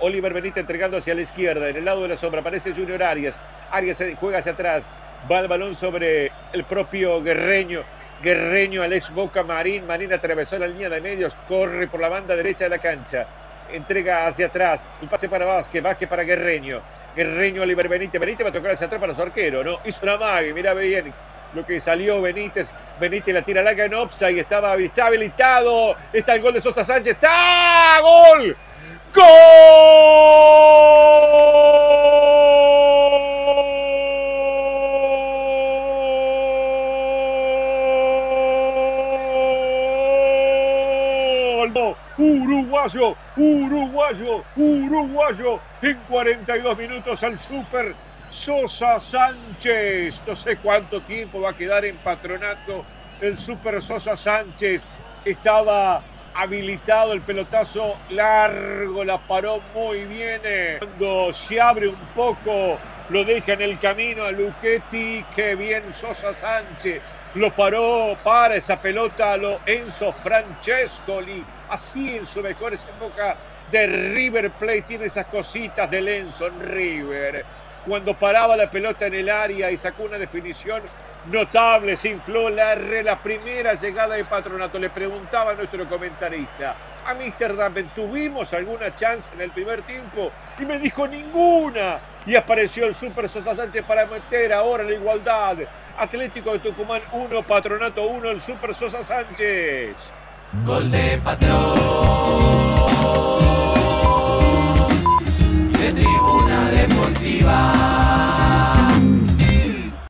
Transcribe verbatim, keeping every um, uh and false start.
Oliver Benítez entregando hacia la izquierda. En el lado de la sombra aparece Junior Arias. Arias juega hacia atrás. Va el balón sobre el propio Guerreño. Guerreño al ex Boca Marín. Marín atravesó la línea de medios. Corre por la banda derecha de la cancha. Entrega hacia atrás. El pase para Vázquez. Vázquez para Guerreño. Guerreño, Oliver Benítez. Benítez va a tocar hacia atrás para su arquero, ¿no? Hizo una mague. Mirá bien lo que salió Benítez. Benítez la tira larga en offside. Estaba, está habilitado. Está el gol de Sosa Sánchez. ¡Está! ¡Gol! ¡Gol! Uruguayo, uruguayo, uruguayo. En cuarenta y dos minutos al Super Sosa Sánchez. No sé cuánto tiempo va a quedar en Patronato el Super Sosa Sánchez. Estaba habilitado el pelotazo largo, la paró muy bien. Cuando se abre un poco, lo deja en el camino a Luchetti. Qué bien Sosa Sánchez. Lo paró para esa pelota a lo Enzo Francescoli. Así en su mejor época de River Plate tiene esas cositas del Enzo en River. Cuando paraba la pelota en el área y sacó una definición notable, se infló la, la primera llegada de Patronato. Le preguntaba a nuestro comentarista, Amsterdam, ¿tuvimos alguna chance en el primer tiempo? Y me dijo ninguna. Y apareció el Super Sosa Sánchez para meter ahora la igualdad. Atlético de Tucumán uno, Patronato uno, el Super Sosa Sánchez. Gol de Patrón y de Tribuna Deportiva.